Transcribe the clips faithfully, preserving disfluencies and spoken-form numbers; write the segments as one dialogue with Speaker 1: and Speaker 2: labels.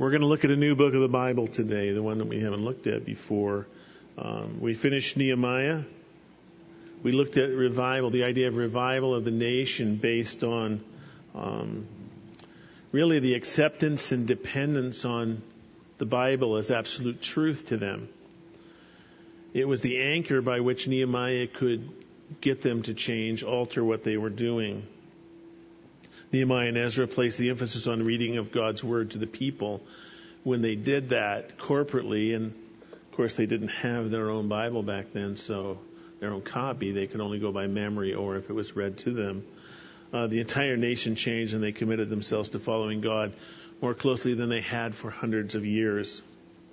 Speaker 1: We're going to look at a new book of the Bible today, the one that we haven't looked at before. Um, we finished Nehemiah. We looked at revival, the idea of revival of the nation based on um, really the acceptance and dependence on the Bible as absolute truth to them. It was the anchor by which Nehemiah could get them to change, alter what they were doing. Nehemiah and Ezra placed the emphasis on reading of God's word to the people. When they did that corporately, and of course they didn't have their own Bible back then, so their own copy, they could only go by memory or if it was read to them. Uh, the entire nation changed and they committed themselves to following God more closely than they had for hundreds of years.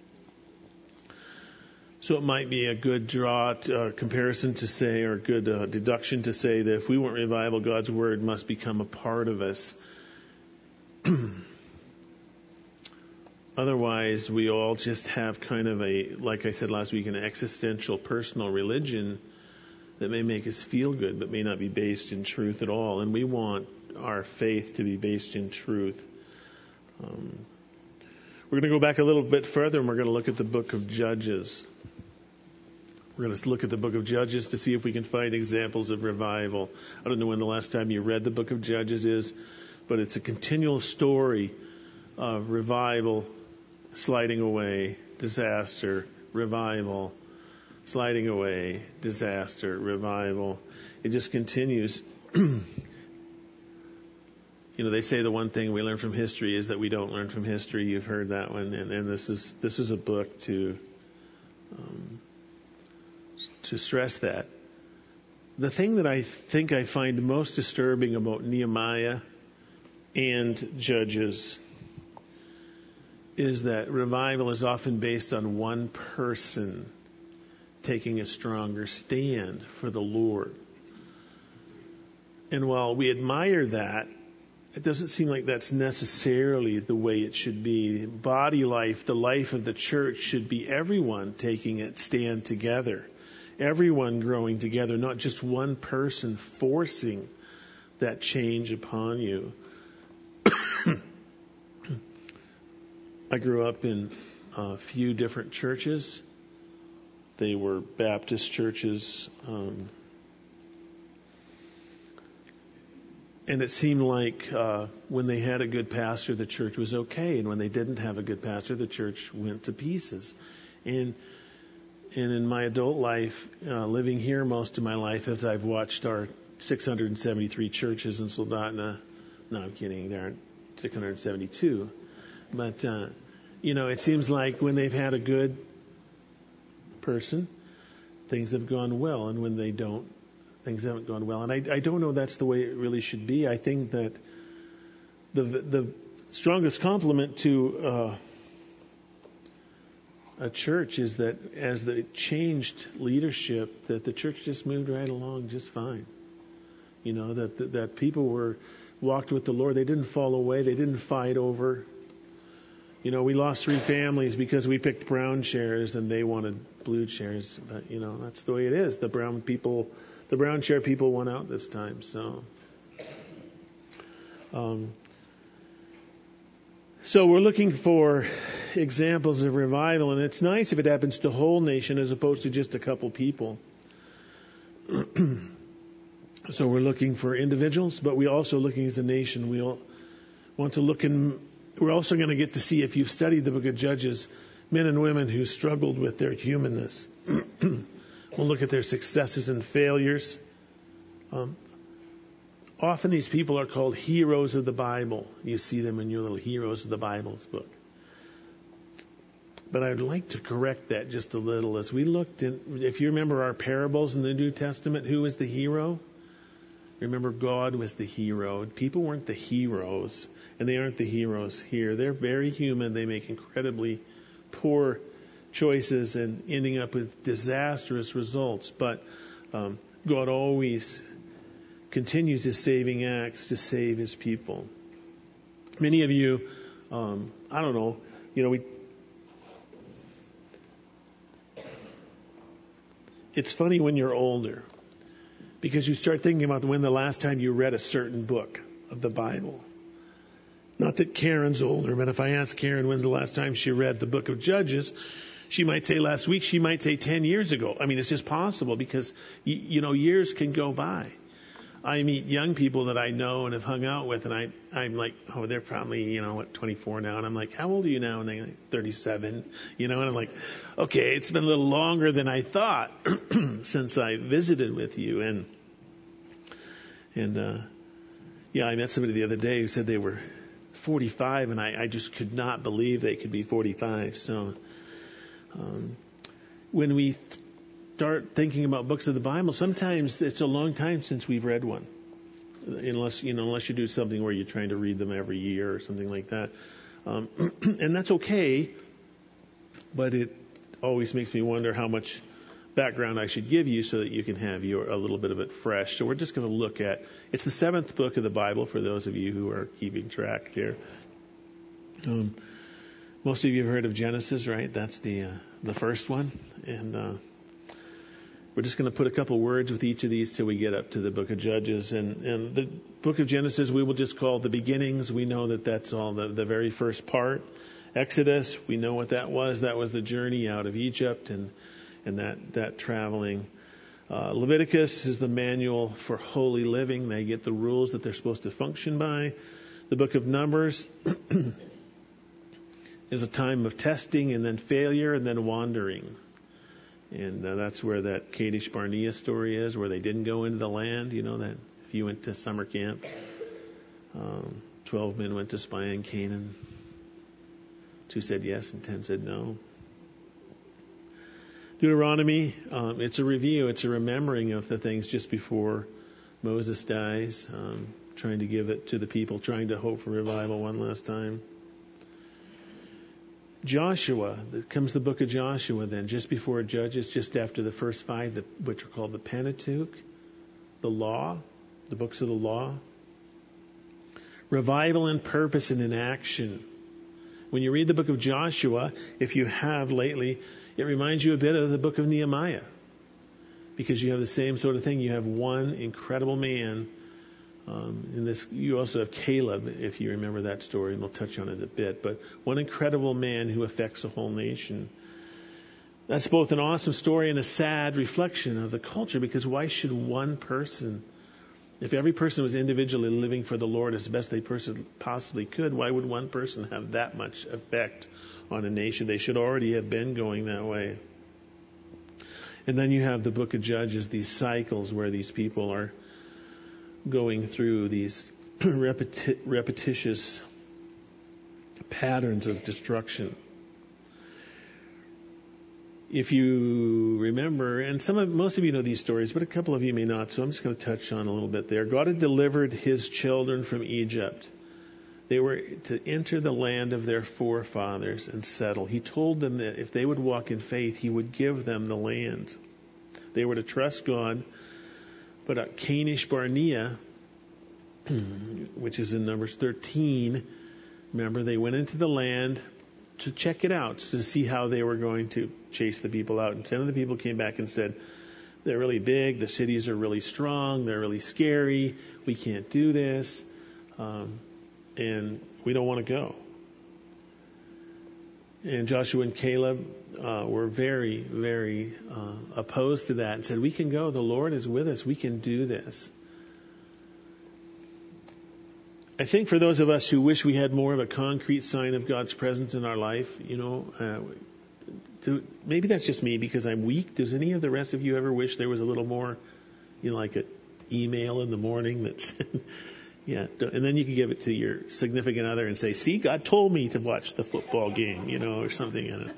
Speaker 1: So it might be a good draw, uh, comparison to say, or a good uh, deduction to say that if we want revival, God's word must become a part of us. Otherwise, we all just have kind of a, like I said last week, an existential personal religion that may make us feel good, but may not be based in truth at all. And we want our faith to be based in truth. Um, we're going to go back a little bit further, and we're going to look at the book of Judges. We're going to look at the book of Judges to see if we can find examples of revival. I don't know when the last time you read the book of Judges is, but it's a continual story of revival, sliding away, disaster, revival, sliding away, disaster, revival. It just continues. You know, they say the one thing we learn from history is that we don't learn from history. You've heard that one, and, and this is this is a book to um, to stress that. The thing that I think I find most disturbing about Nehemiah and Judges is that revival is often based on one person taking a stronger stand for the Lord. And while we admire that, it doesn't seem like that's necessarily the way it should be. Body life, the life of the church, should be everyone taking a stand together. Everyone growing together, not just one person forcing that change upon you. I grew up in a few different churches. They were Baptist churches. Um, and it seemed like uh, when they had a good pastor, the church was okay. And when they didn't have a good pastor, the church went to pieces. And and in my adult life, uh, living here most of my life, as I've watched our six hundred seventy-three churches in Soldotna, no, I'm kidding, there aren't six hundred seventy-two. But, uh, you know, it seems like when they've had a good person, things have gone well. And when they don't, things haven't gone well. And I, I don't know that's the way it really should be. I think that the the strongest compliment to uh, a church is that as they changed leadership, that the church just moved right along just fine. You know, that, that, that people were walked with the Lord. They didn't fall away. They didn't fight over. You know, we lost three families because we picked brown chairs and they wanted blue chairs. But, you know, that's the way it is. The brown people, the brown chair people won out this time. So, um, so we're looking for examples of revival, and it's nice if it happens to the whole nation as opposed to just a couple people. So we're looking for individuals, but we're also looking as a nation. We all want to look in. We're also going to get to see, if you've studied the book of Judges, men and women who struggled with their humanness. We'll look at their successes and failures. Um, often these people are called heroes of the Bible. You see them in your little Heroes of the Bibles book. But I'd like to correct that just a little. As we looked in, if you remember our parables in the New Testament, who was the hero? Remember, God was the hero. People weren't the heroes, and they aren't the heroes here. They're very human. They make incredibly poor choices and ending up with disastrous results. But um, God always continues his saving acts to save his people. Many of you, um, I don't know, you know, we. It's funny when you're older, because you start thinking about when the last time you read a certain book of the Bible. Not that Karen's older, but if I ask Karen when's the last time she read the book of Judges, she might say last week, she might say ten years ago. I mean, it's just possible because, you, you know, years can go by. I meet young people that I know and have hung out with, and I, I'm like, oh, they're probably, you know, what, twenty-four now. And I'm like, how old are you now? And they're like, thirty-seven, you know, and I'm like, okay, it's been a little longer than I thought since I visited with you. And, and, uh, yeah, I met somebody the other day who said they were forty-five, and I, I just could not believe they could be forty-five. So, um, when we th- start thinking about books of the Bible, sometimes it's a long time since we've read one, unless you know, unless you do something where you're trying to read them every year or something like that, um, and that's okay. But it always makes me wonder how much background I should give you so that you can have your a little bit of it fresh. So we're just going to look at it's the seventh book of the Bible for those of you who are keeping track here. Um, most of you have heard of Genesis, right? That's the uh, the first one, and uh, we're just going to put a couple words with each of these till we get up to the book of Judges. And, and the book of Genesis we will just call the beginnings. We know that that's all the, the very first part. Exodus, we know what that was. That was the journey out of Egypt and and that, that traveling. Uh, Leviticus is the manual for holy living. They get the rules that they're supposed to function by. The book of Numbers is a time of testing and then failure and then wandering. And uh, that's where that Kadesh Barnea story is, where they didn't go into the land. You know that if you went to summer camp, um, twelve men went to spy on Canaan. Two said yes and ten said no. Deuteronomy, um, it's a review, it's a remembering of the things just before Moses dies, um, trying to give it to the people, trying to hope for revival one last time. Joshua, there comes the book of Joshua then, just before Judges, just after the first five, which are called the Pentateuch, the law, the books of the law. Revival in purpose and in action. When you read the book of Joshua, if you have lately, it reminds you a bit of the book of Nehemiah, because you have the same sort of thing. You have one incredible man. Um, in this, you also have Caleb, if you remember that story, and we'll touch on it a bit. But one incredible man who affects a whole nation. That's both an awesome story and a sad reflection of the culture, because why should one person, if every person was individually living for the Lord as the best they person possibly could, why would one person have that much effect on a nation? They should already have been going that way. And then you have the book of Judges, these cycles where these people are going through these repeti- repetitious patterns of destruction. If you remember, and some of most of you know these stories, but a couple of you may not, so I'm just going to touch on a little bit there. God had delivered his children from Egypt. They were to enter the land of their forefathers and settle. He told them that if they would walk in faith, he would give them the land. They were to trust God. But at Kadesh Barnea, which is in Numbers thirteen, remember, they went into the land to check it out, to see how they were going to chase the people out. And ten of the people came back and said, they're really big, the cities are really strong, they're really scary, we can't do this. Um, And we don't want to go. And Joshua and Caleb uh, were very, very uh, opposed to that and said, we can go. The Lord is with us. We can do this. I think for those of us who wish we had more of a concrete sign of God's presence in our life, you know, uh, to, maybe that's just me because I'm weak. Does any of the rest of you ever wish there was a little more, you know, like an email in the morning that's... Yeah, and then you can give it to your significant other and say, see, God told me to watch the football game, you know, or something.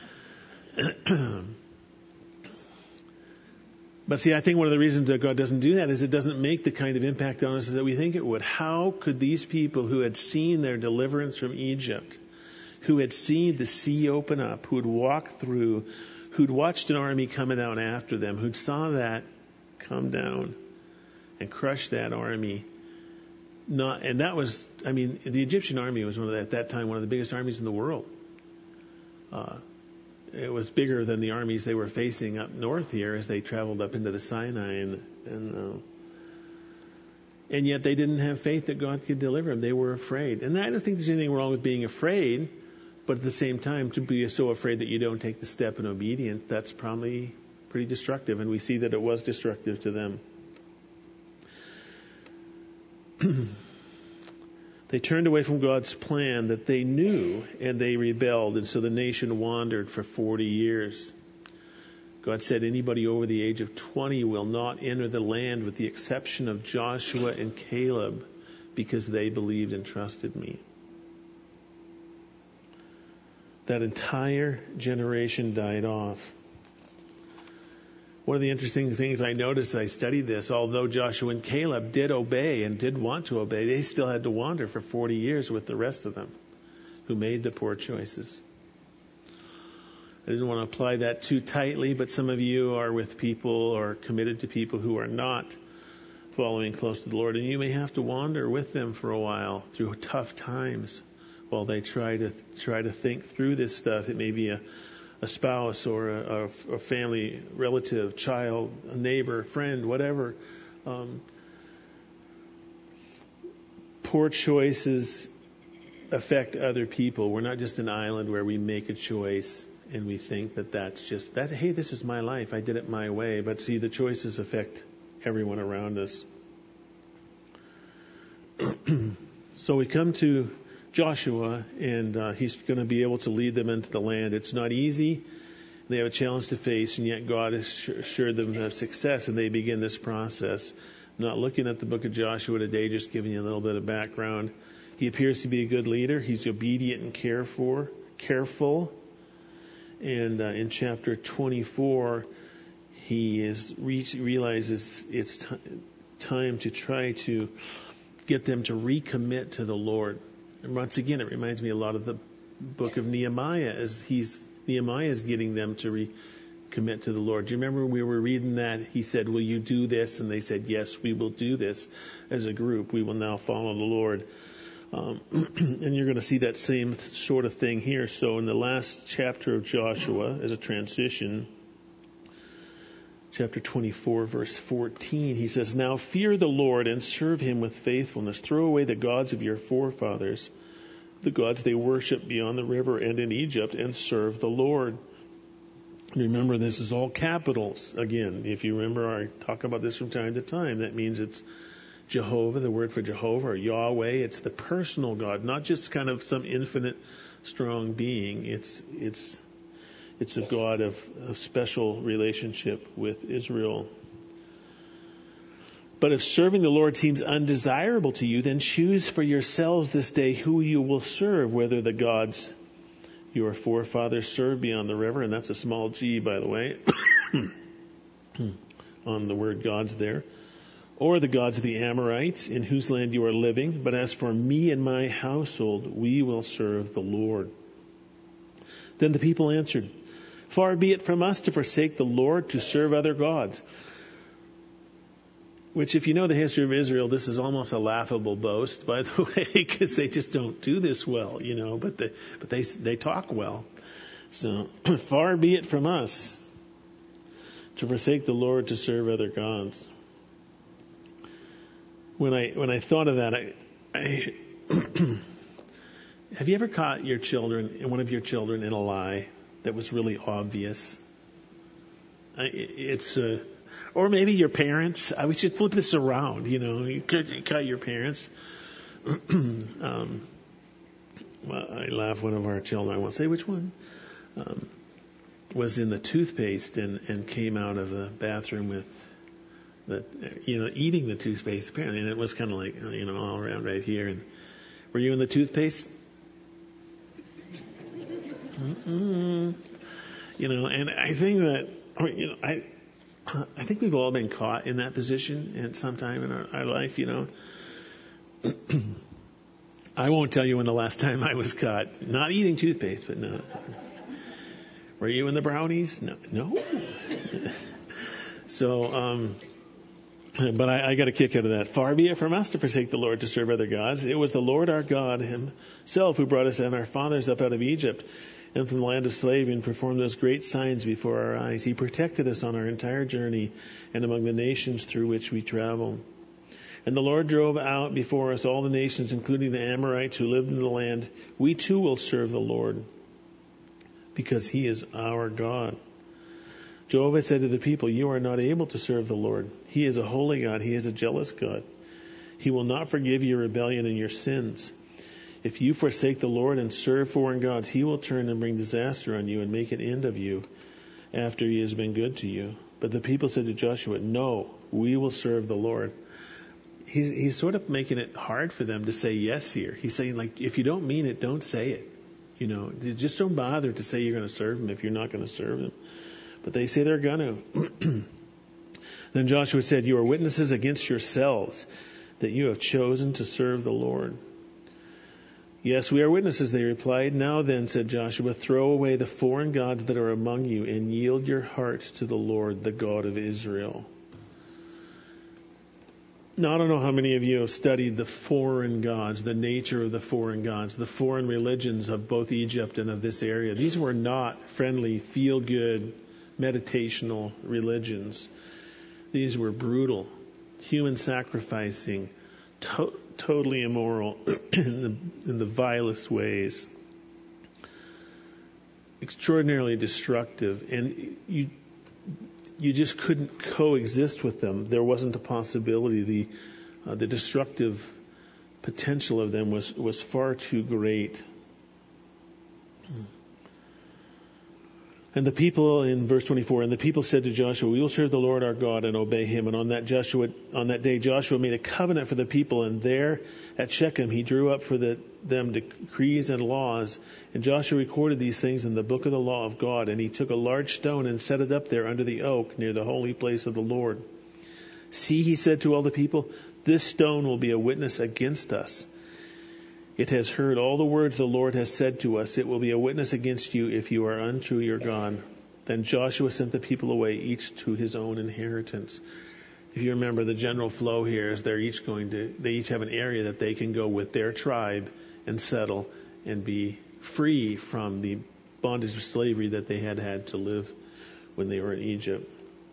Speaker 1: But see, I think one of the reasons that God doesn't do that is it doesn't make the kind of impact on us that we think it would. How could these people who had seen their deliverance from Egypt, who had seen the sea open up, who had walked through, who'd watched an army coming down after them, who'd saw that come down and crush that army, Not, and that was, I mean, the Egyptian army was one of the, at that time one of the biggest armies in the world. Uh, it was bigger than the armies they were facing up north here as they traveled up into the Sinai, and and, uh, And yet they didn't have faith that God could deliver them. They were afraid. And I don't think there's anything wrong with being afraid. But at the same time, to be so afraid that you don't take the step in obedience, that's probably pretty destructive. And we see that it was destructive to them. They turned away from God's plan that they knew, and they rebelled. And so the nation wandered for forty years. God said anybody over the age of twenty will not enter the land with the exception of Joshua and Caleb, because they believed and trusted me. That entire generation died off. One of the interesting things I noticed as I studied this, although Joshua and Caleb did obey and did want to obey, they still had to wander for forty years with the rest of them who made the poor choices. I didn't want to apply that too tightly, but some of you are with people or committed to people who are not following close to the Lord, and you may have to wander with them for a while through tough times while they try to try to think through this stuff. It may be a, a spouse or a, a family relative, child, a neighbor, friend, whatever. Um, poor choices affect other people. We're not just an island where we make a choice and we think that that's just that. Hey, this is my life. I did it my way. But see, the choices affect everyone around us. So we come to Joshua, and uh, he's going to be able to lead them into the land. It's not easy. They have a challenge to face, and yet God has assured them of success, and they begin this process. Not looking at the book of Joshua today, just giving you a little bit of background. He appears to be a good leader. He's obedient and care for, careful. And uh, in chapter twenty-four, he is re- realizes it's t- time to try to get them to recommit to the Lord. And once again, it reminds me a lot of the book of Nehemiah, as he's Nehemiah is getting them to recommit to the Lord. Do you remember when we were reading that? He said, "Will you do this?" And they said, "Yes, we will do this as a group. We will now follow the Lord." Um, and you're going to see that same sort of thing here. So in the last chapter of Joshua, as a transition, chapter twenty-four, verse fourteen, he says, "Now fear the Lord and serve him with faithfulness. Throw away the gods of your forefathers, the gods they worship beyond the river and in Egypt, and serve the Lord." Remember, this is all capitals. Again, if you remember, I talk about this from time to time. That means it's Jehovah, the word for Jehovah, or Yahweh. It's the personal God, not just kind of some infinite strong being. It's it's it's a God of, of special relationship with Israel. "But if serving the Lord seems undesirable to you, then choose for yourselves this day who you will serve, whether the gods your forefathers served beyond the river," and that's a small g, by the way, on the word gods there, "or the gods of the Amorites, in whose land you are living. But as for me and my household, we will serve the Lord." Then the people answered, "Far be it from us to forsake the Lord to serve other gods." Which, if you know the history of Israel, this is almost a laughable boast, by the way, because they just don't do this well, you know, but they, but they, they talk well. So, far be it from us to forsake the Lord to serve other gods. When I when I thought of that, I, I have you ever caught your children, one of your children, in a lie that was really obvious? I, it's uh, or maybe your parents. I we should flip this around. You know, you caught your parents. um, well, I laugh. One of our children, I won't say which one, um, was in the toothpaste and and came out of the bathroom with the, you know, eating the toothpaste apparently, and it was kind of like, you know, all around right here. And were you in the toothpaste? Mm-mm. You know, and I think that, you know, I, I think we've all been caught in that position at some time in our, our life, you know. I won't tell you when the last time I was caught not eating toothpaste, but no. Were you in the brownies? No. No. So, um, but I, I got a kick out of that. Far be it from us to forsake the Lord to serve other gods. It was the Lord our God himself who brought us and our fathers up out of Egypt and from the land of slavery and performed those great signs before our eyes. He protected us on our entire journey and among the nations through which we travel. And the Lord drove out before us all the nations, including the Amorites who lived in the land. We too will serve the Lord, because he is our God. Jehovah said to the people, you are not able to serve the Lord. He is a holy God. He is a jealous God. He will not forgive your rebellion and your sins. If you forsake the Lord and serve foreign gods, he will turn and bring disaster on you and make an end of you after he has been good to you. But the people said to Joshua, no, we will serve the Lord. He's, he's sort of making it hard for them to say yes here. He's saying, like, if you don't mean it, don't say it. You know, just don't bother to say you're going to serve him if you're not going to serve him. But they say they're going to. Then Joshua said, you are witnesses against yourselves that you have chosen to serve the Lord. Yes, we are witnesses, they replied. Now then, said Joshua, throw away the foreign gods that are among you and yield your hearts to the Lord, the God of Israel. Now, I don't know how many of you have studied the foreign gods, the nature of the foreign gods, the foreign religions of both Egypt and of this area. These were not friendly, feel-good, meditational religions. These were brutal, human sacrificing, to- totally immoral in the, in the vilest ways, extraordinarily destructive, and you you just couldn't coexist with them. There wasn't a possibility. The uh, the destructive potential of them was was far too great. And the people, in verse twenty-four, and the people said to Joshua, we will serve the Lord our God and obey him. And on that Joshua, on that day, Joshua made a covenant for the people. And there at Shechem, he drew up for the, them decrees and laws. And Joshua recorded these things in the book of the law of God. And he took a large stone and set it up there under the oak near the holy place of the Lord. See, he said to all the people, this stone will be a witness against us. It has heard all the words the Lord has said to us. It will be a witness against you if you are untrue your God. Then Joshua sent the people away, each to his own inheritance. If you remember, the general flow here is they're each going to, they each have an area that they can go with their tribe and settle and be free from the bondage of slavery that they had had to live when they were in Egypt.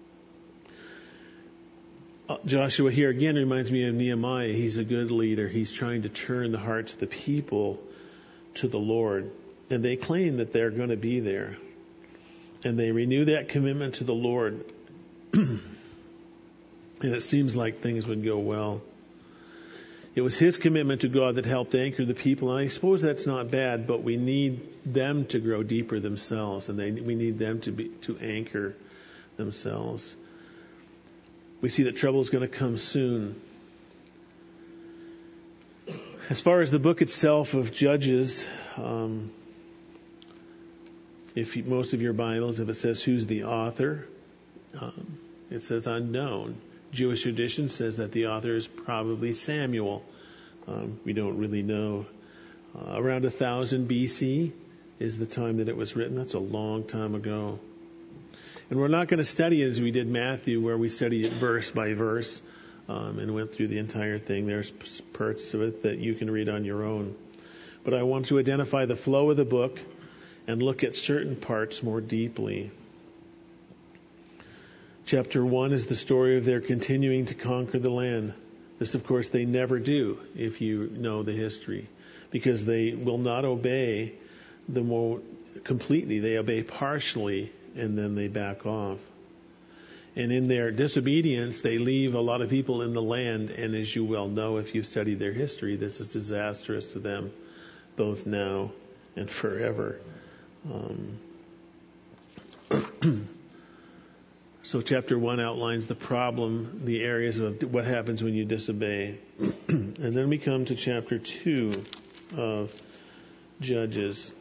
Speaker 1: Joshua here again reminds me of Nehemiah. He's a good leader. He's trying to turn the hearts of the people to the Lord. And they claim that they're going to be there. And they renew that commitment to the Lord. And it seems like things would go well. It was his commitment to God that helped anchor the people. And I suppose that's not bad, but we need them to grow deeper themselves. And they, we need them to be, to anchor themselves. We see that trouble is going to come soon. As far as the book itself of Judges, um, if you, most of your Bibles, if it says who's the author, um, it says unknown. Jewish tradition says that the author is probably Samuel. Um, we don't really know. Uh, around one thousand B C is the time that it was written. That's a long time ago. And we're not going to study as we did Matthew, where we studied it verse by verse um, and went through the entire thing. There's parts of it that you can read on your own. But I want to identify the flow of the book and look at certain parts more deeply. Chapter one is the story of their continuing to conquer the land. This, of course, they never do if you know the history, because they will not obey the more completely. They obey partially, and then they back off. And in their disobedience, they leave a lot of people in the land. And as you well know, if you've studied their history, this is disastrous to them, both now and forever. Um, so chapter one outlines the problem, the areas of what happens when you disobey. And then we come to chapter two of Judges.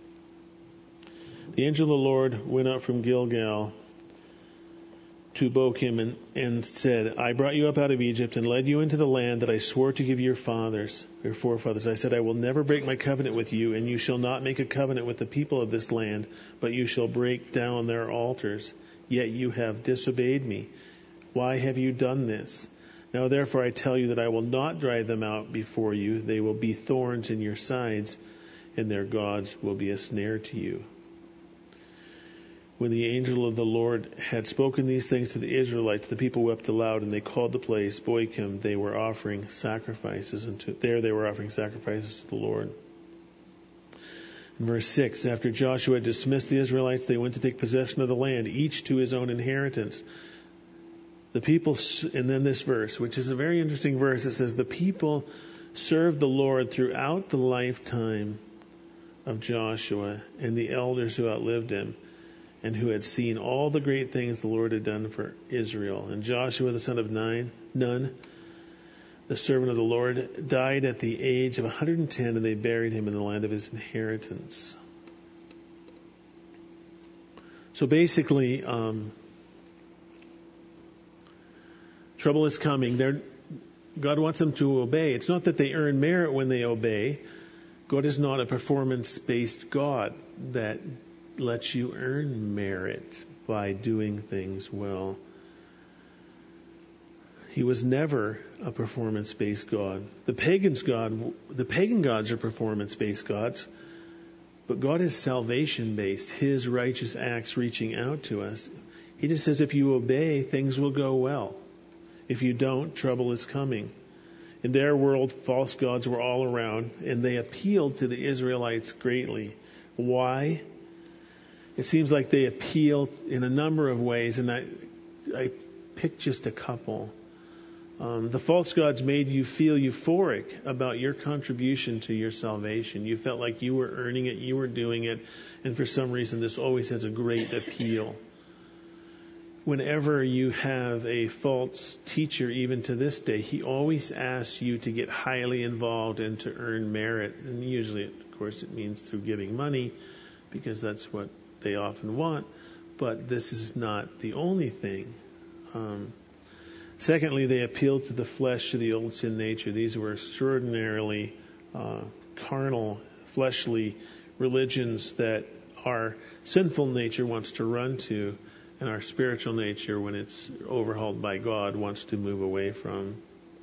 Speaker 1: The angel of the Lord went up from Gilgal to Bochim and, and said, I brought you up out of Egypt and led you into the land that I swore to give your fathers, your forefathers. I said, I will never break my covenant with you, and you shall not make a covenant with the people of this land, but you shall break down their altars. Yet you have disobeyed me. Why have you done this? Now therefore I tell you that I will not drive them out before you. They will be thorns in your sides, and their gods will be a snare to you. When the angel of the Lord had spoken these things to the Israelites, the people wept aloud, and they called the place Bochim. They were offering sacrifices, and to, there they were offering sacrifices to the Lord. In verse six, after Joshua had dismissed the Israelites, they went to take possession of the land, each to his own inheritance. The people, and then this verse, which is a very interesting verse, it says, the people served the Lord throughout the lifetime of Joshua and the elders who outlived him, and who had seen all the great things the Lord had done for Israel. And Joshua, the son of Nun, the servant of the Lord, died at the age of one hundred ten, and they buried him in the land of his inheritance. So basically, um, trouble is coming. They're, God wants them to obey. It's not that they earn merit when they obey. God is not a performance-based God that lets you earn merit by doing things well. He was never a performance-based God. The pagans God, the pagan gods are performance-based gods, but God is salvation-based. His righteous acts reaching out to us. He just says, if you obey, things will go well. If you don't, trouble is coming. In their world, false gods were all around, and they appealed to the Israelites greatly. Why? It seems like they appealed in a number of ways, and I, I picked just a couple. Um, the false gods made you feel euphoric about your contribution to your salvation. You felt like you were earning it, you were doing it, and for some reason this always has a great appeal. Whenever you have a false teacher, even to this day, he always asks you to get highly involved and to earn merit. And usually, of course, it means through giving money, because that's what they often want. But this is not the only thing. Um, secondly, they appealed to the flesh, to the old sin nature. These were extraordinarily uh, carnal, fleshly religions that our sinful nature wants to run to, and our spiritual nature, when it's overhauled by God, wants to move away from.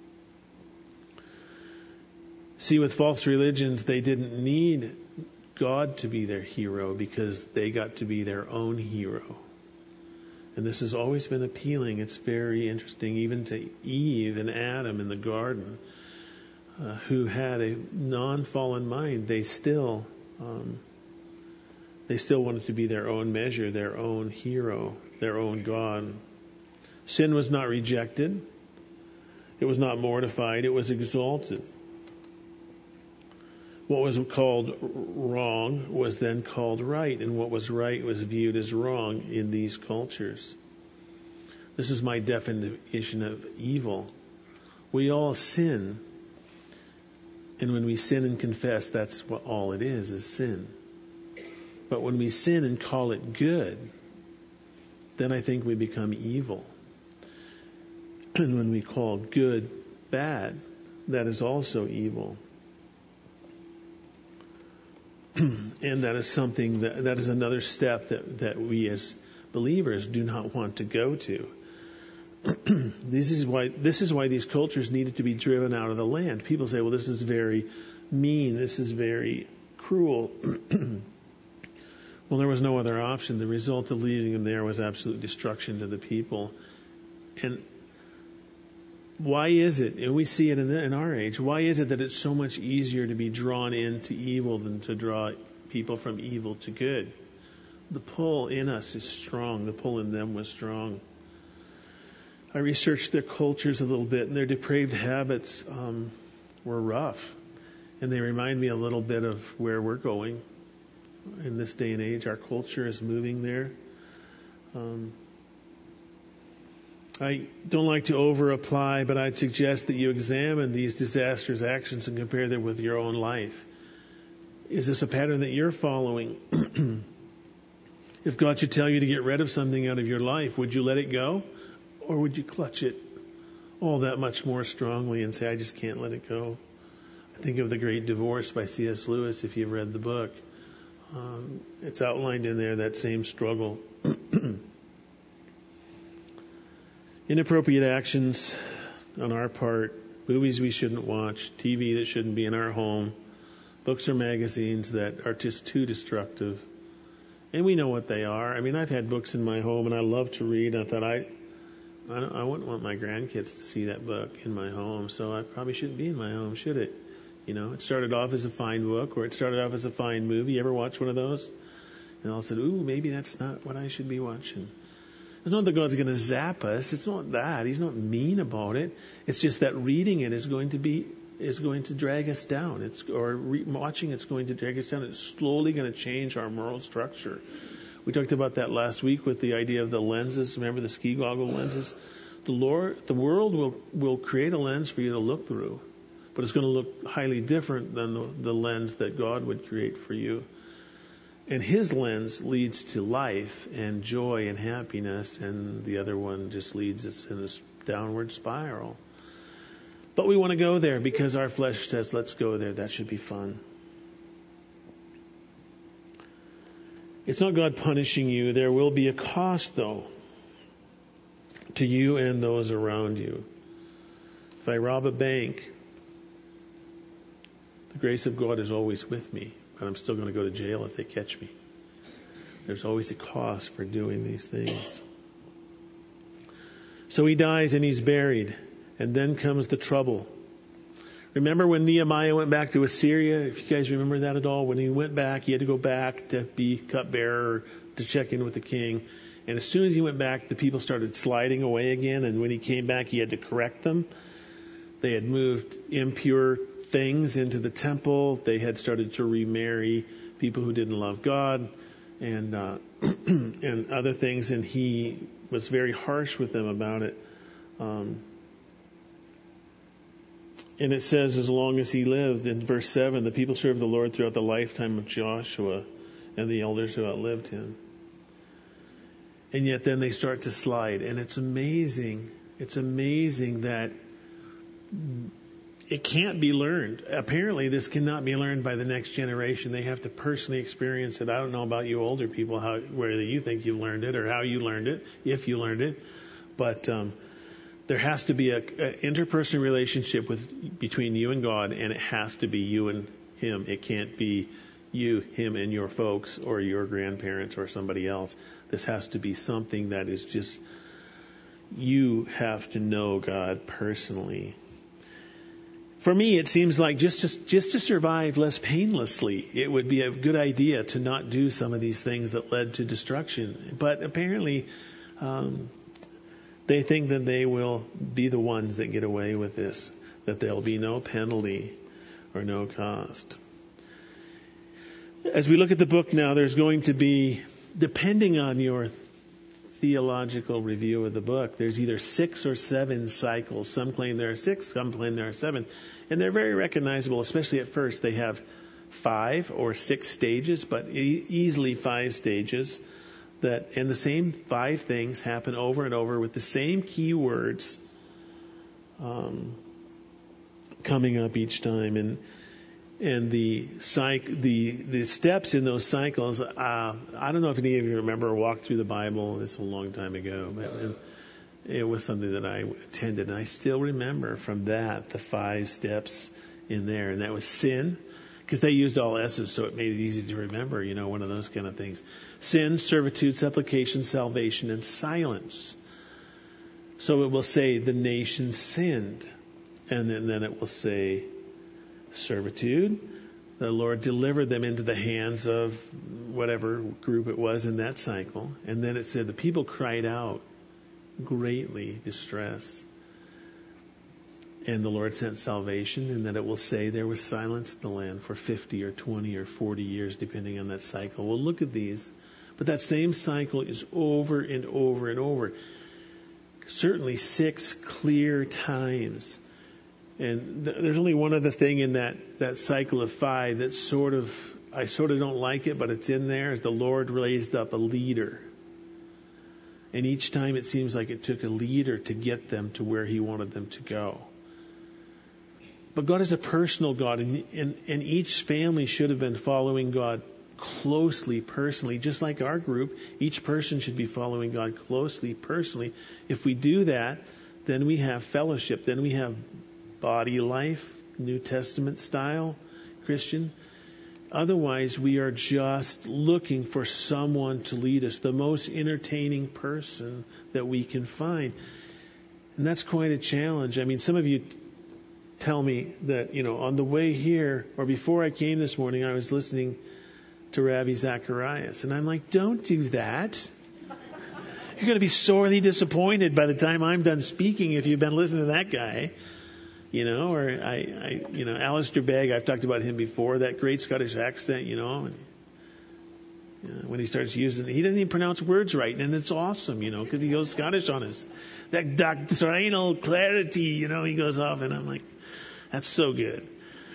Speaker 1: See, with false religions, they didn't need God to be their hero because they got to be their own hero. And this has always been appealing. It's very interesting, even to Eve and Adam in the garden, uh, who had a non-fallen mind. They still, um, they still wanted to be their own measure, their own hero, their own God. Sin was not rejected. It was not mortified. It was exalted. What was called wrong was then called right, and what was right was viewed as wrong in these cultures. This is my definition of evil. We all sin, and when we sin and confess, that's what all it is, is sin. But when we sin and call it good, then I think we become evil. And when we call good bad, that is also evil. And that is something that, that is another step that, that we as believers do not want to go to. This is why, this is why these cultures needed to be driven out of the land. People say, well, this is very mean. This is very cruel. Well, there was no other option. The result of leaving them there was absolute destruction to the people. And why is it, and we see it in, the, in our age, why is it that it's so much easier to be drawn into evil than to draw people from evil to good? The pull in us is strong. The pull in them was strong. I researched their cultures a little bit, and their depraved habits um, were rough. And they remind me a little bit of where we're going in this day and age. Our culture is moving there. Um, I don't like to over-apply, but I'd suggest that you examine these disastrous actions and compare them with your own life. Is this a pattern that you're following? If God should tell you to get rid of something out of your life, would you let it go? Or would you clutch it all that much more strongly and say, I just can't let it go? I think of The Great Divorce by C S Lewis, if you've read the book. Um, it's outlined in there, that same struggle. Inappropriate actions on our part, movies we shouldn't watch, T V that shouldn't be in our home, books or magazines that are just too destructive, And we know what they are. I mean, I've had books in my home, and I love to read. I thought I, I, don't, I wouldn't want my grandkids to see that book in my home, so I probably shouldn't be in my home, should it? You know, it started off as a fine book, or it started off as a fine movie. You ever watch one of those? And all of a sudden, ooh, maybe that's not what I should be watching. It's not that God's going to zap us. It's not that. He's not mean about it. It's just that reading it is going to be is going to drag us down. It's or re- watching it's going to drag us down. It's slowly going to change our moral structure. We talked about that last week with the idea of the lenses. Remember the ski goggle lenses? The Lord, the world will will create a lens for you to look through, but it's going to look highly different than the, the lens that God would create for you. And his lens leads to life and joy and happiness, and the other one just leads us in this downward spiral. But we want to go there because our flesh says, let's go there. That should be fun. It's not God punishing you. There will be a cost, though, to you and those around you. If I rob a bank, the grace of God is always with me. But I'm still going to go to jail if they catch me. There's always a cost for doing these things. So he dies and he's buried. And then comes the trouble. Remember when Nehemiah went back to Assyria? If you guys remember that at all? When he went back, he had to go back to be cupbearer, to check in with the king. And as soon as he went back, the people started sliding away again. And when he came back, he had to correct them. They had moved impure things into the temple. They had started to remarry people who didn't love God and uh, and other things, and he was very harsh with them about it. Um, and it says, as long as he lived, in verse seven, the people served the Lord throughout the lifetime of Joshua and the elders who outlived him. And yet then they start to slide, and it's amazing. It's amazing that it can't be learned. Apparently, this cannot be learned by the next generation. They have to personally experience it. I don't know about you older people, how whether you think you've learned it or how you learned it, if you learned it. But um, there has to be an interpersonal relationship with between you and God, and it has to be you and Him. It can't be you, Him, and your folks or your grandparents or somebody else. This has to be something that is just, you have to know God personally. For me, it seems like just to, just to survive less painlessly, it would be a good idea to not do some of these things that led to destruction. But apparently, um, they think that they will be the ones that get away with this, that there'll be no penalty or no cost. As we look at the book now, there's going to be, depending on your theological review of the book, there's either six or seven cycles. Some claim there are six, some claim there are seven. And they're very recognizable, especially at first. They have five or six stages, but e- easily five stages. That, and the same five things happen over and over with the same key words um, coming up each time. And and the cyc- the the steps in those cycles, uh, I don't know if any of you remember or walked through the Bible. It's a long time ago, but it was something that I attended, and I still remember from that the five steps in there, and that was sin, because they used all S's, so it made it easy to remember, you know, one of those kind of things. Sin, servitude, supplication, salvation, and silence. So it will say the nation sinned, and then, then it will say servitude. The Lord delivered them into the hands of whatever group it was in that cycle. And then it said the people cried out, greatly distressed. And the Lord sent salvation, and then it will say there was silence in the land for fifty or twenty or forty years, depending on that cycle. We'll look at these. But that same cycle is over and over and over. Certainly six clear times. And th- there's only one other thing in that, that cycle of five that sort of, I sort of don't like it, but it's in there, is the Lord raised up a leader. And each time it seems like it took a leader to get them to where He wanted them to go. But God is a personal God, and, and, and each family should have been following God closely, personally, just like our group. Each person should be following God closely, personally. If we do that, then we have fellowship. Then we have body life, New Testament style Christian. Otherwise, we are just looking for someone to lead us, the most entertaining person that we can find. And that's quite a challenge. I mean, some of you tell me that, you know, on the way here or before I came this morning, I was listening to Ravi Zacharias. And I'm like, don't do that. You're going to be sorely disappointed by the time I'm done speaking if you've been listening to that guy. You know, or I, I, you know, Alistair Begg, I've talked about him before, that great Scottish accent, you know. And, you know, when he starts using it, he doesn't even pronounce words right, and it's awesome, you know, because he goes Scottish on us. That doctrinal clarity, you know, he goes off, and I'm like, that's so good.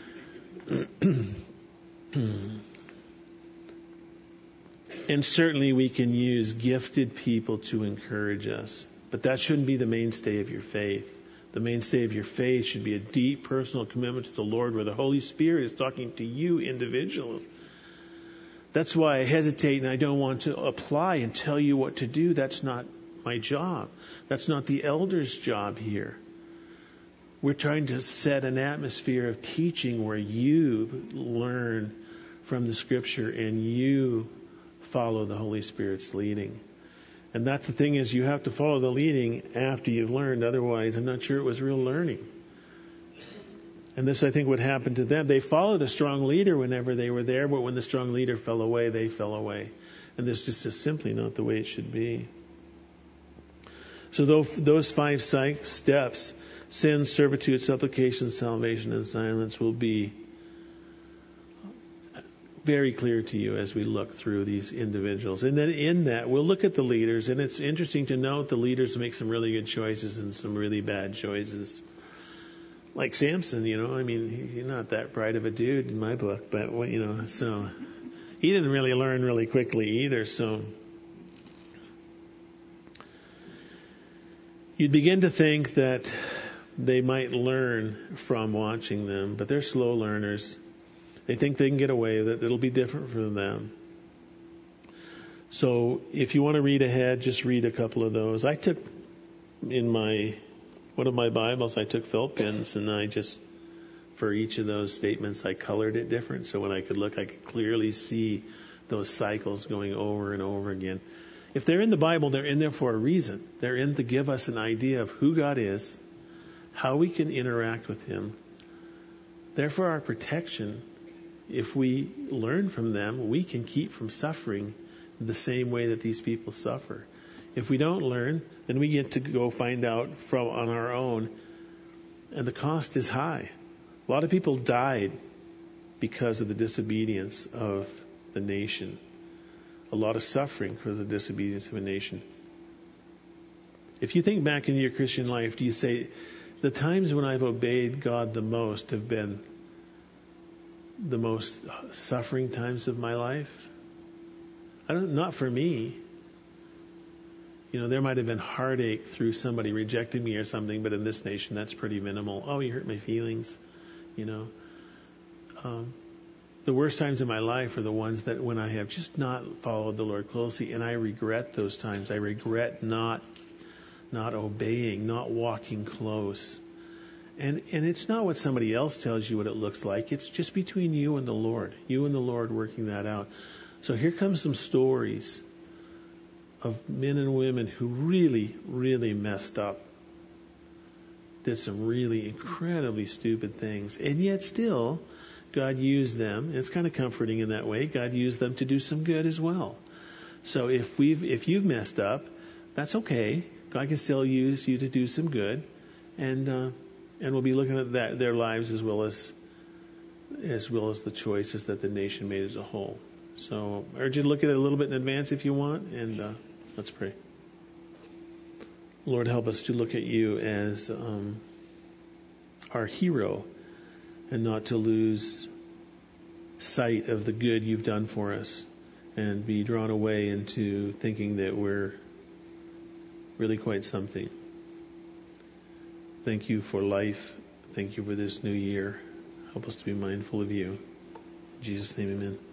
Speaker 1: And certainly we can use gifted people to encourage us, but that shouldn't be the mainstay of your faith. The mainstay of your faith should be a deep personal commitment to the Lord where the Holy Spirit is talking to you individually. That's why I hesitate and I don't want to apply and tell you what to do. That's not my job. That's not the elder's job here. We're trying to set an atmosphere of teaching where you learn from the Scripture and you follow the Holy Spirit's leading. And that's the thing is you have to follow the leading after you've learned. Otherwise, I'm not sure it was real learning. And this, I think, would happen to them. They followed a strong leader whenever they were there, but when the strong leader fell away, they fell away. And this just is simply not the way it should be. So those five steps, sin, servitude, supplication, salvation, and silence, will be very clear to you as we look through these individuals. And then in that, we'll look at the leaders. And it's interesting to note the leaders make some really good choices and some really bad choices. Like Samson, you know, I mean, he's not that bright of a dude in my book, but, you know, so he didn't really learn really quickly either. So you'd begin to think that they might learn from watching them, but they're slow learners. They think they can get away with it. It'll be different for them. So if you want to read ahead, just read a couple of those. I took in my one of my Bibles, I took felt pens and I just, for each of those statements, I colored it different. So when I could look, I could clearly see those cycles going over and over again. If they're in the Bible, they're in there for a reason. They're in to give us an idea of who God is, how we can interact with Him. They're for our protection. If we learn from them, we can keep from suffering the same way that these people suffer. If we don't learn, then we get to go find out from on our own, and the cost is high. A lot of people died because of the disobedience of the nation. A lot of suffering for the disobedience of a nation. If you think back into your Christian life, do you say, the times when I've obeyed God the most have been the most suffering times of my life? I don't, not for me. You know, there might have been heartache through somebody rejecting me or something, but in this nation, that's pretty minimal. Oh, you hurt my feelings, you know. Um, the worst times in my life are the ones that when I have just not followed the Lord closely, and I regret those times. I regret not, not obeying, not walking close. And and it's not what somebody else tells you what it looks like. It's just between you and the Lord. You and the Lord working that out. So here comes some stories of men and women who really, really messed up. Did some really incredibly stupid things. And yet still, God used them. And it's kind of comforting in that way. God used them to do some good as well. So if we've if you've messed up, that's okay. God can still use you to do some good. And uh And we'll be looking at that, their lives as well as as well as the choices that the nation made as a whole. So I urge you to look at it a little bit in advance if you want, and uh, let's pray. Lord, help us to look at you as um, our hero and not to lose sight of the good you've done for us and be drawn away into thinking that we're really quite something. Thank you for life. Thank you for this new year. Help us to be mindful of you. In Jesus' name, amen.